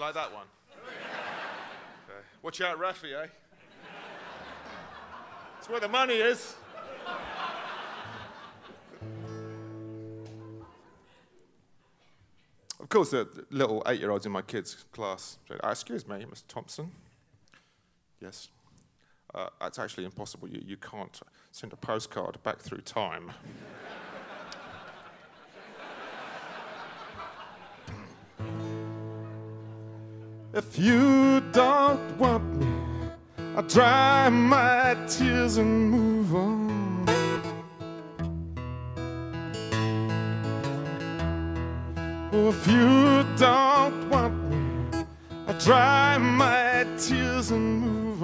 like that one? Okay. Watch out, Rafi, eh? It's where the money is. Of course, the little 8-year-olds in my kids' class said, excuse me, Mr. Thompson. Yes. That's actually impossible. You can't send a postcard back through time. If you don't want me, I'll dry my tears and move on. Oh, if you don't want me, I'll dry my tears and move on.